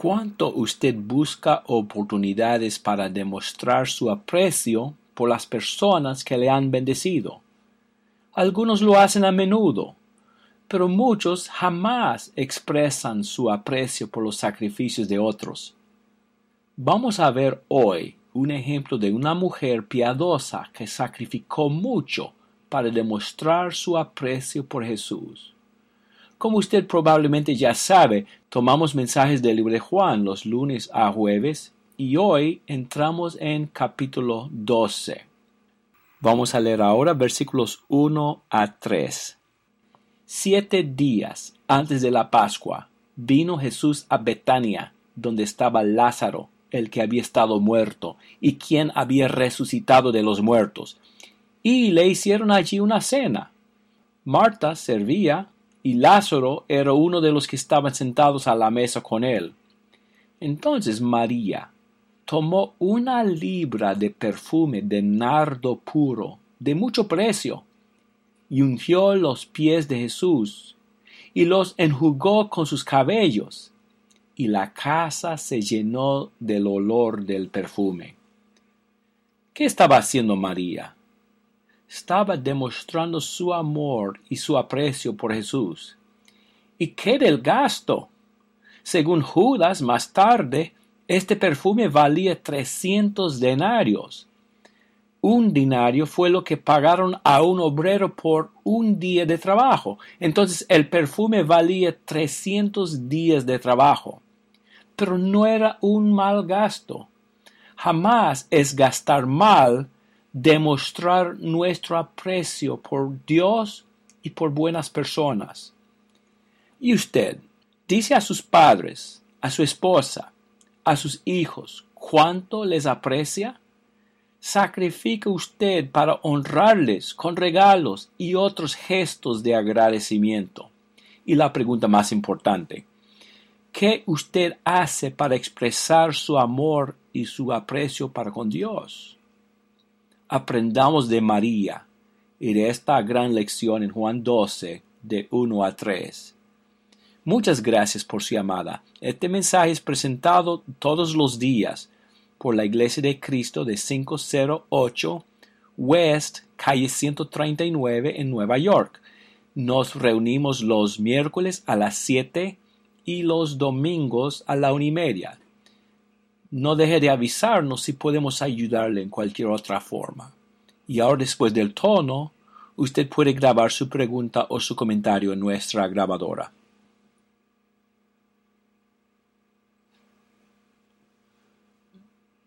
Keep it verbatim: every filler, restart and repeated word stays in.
¿Cuánto usted busca oportunidades para demostrar su aprecio por las personas que le han bendecido? Algunos lo hacen a menudo, pero muchos jamás expresan su aprecio por los sacrificios de otros. Vamos a ver hoy un ejemplo de una mujer piadosa que sacrificó mucho para demostrar su aprecio por Jesús. Como usted probablemente ya sabe, tomamos mensajes del libro de Juan los lunes a jueves y hoy entramos en capítulo doce. Vamos a leer ahora versículos uno a tres. Siete días antes de la Pascua vino Jesús a Betania, donde estaba Lázaro, el que había estado muerto, y quien había resucitado de los muertos, y le hicieron allí una cena. Marta servía, y Lázaro era uno de los que estaban sentados a la mesa con él. Entonces María tomó una libra de perfume de nardo puro, de mucho precio, y ungió los pies de Jesús, y los enjugó con sus cabellos, y la casa se llenó del olor del perfume. ¿Qué estaba haciendo María? Estaba demostrando su amor y su aprecio por Jesús. ¿Y qué del gasto? Según Judas, más tarde, este perfume valía trescientos denarios. Un dinario fue lo que pagaron a un obrero por un día de trabajo. Entonces el perfume valía trescientos días de trabajo. Pero no era un mal gasto. Jamás es gastar mal demostrar nuestro aprecio por Dios y por buenas personas. ¿Y usted dice a sus padres, a su esposa, a sus hijos, cuánto les aprecia? ¿Sacrifica usted para honrarles con regalos y otros gestos de agradecimiento? Y la pregunta más importante, ¿qué usted hace para expresar su amor y su aprecio para con Dios? Aprendamos de María y de esta gran lección en Juan doce, de uno a tres. Muchas gracias por su llamada. Este mensaje es presentado todos los días por la Iglesia de Cristo de quinientos ocho West, calle ciento treinta y nueve en Nueva York. Nos reunimos los miércoles a las siete y los domingos a la una y media. No deje de avisarnos si podemos ayudarle en cualquier otra forma. Y ahora, después del tono, usted puede grabar su pregunta o su comentario en nuestra grabadora.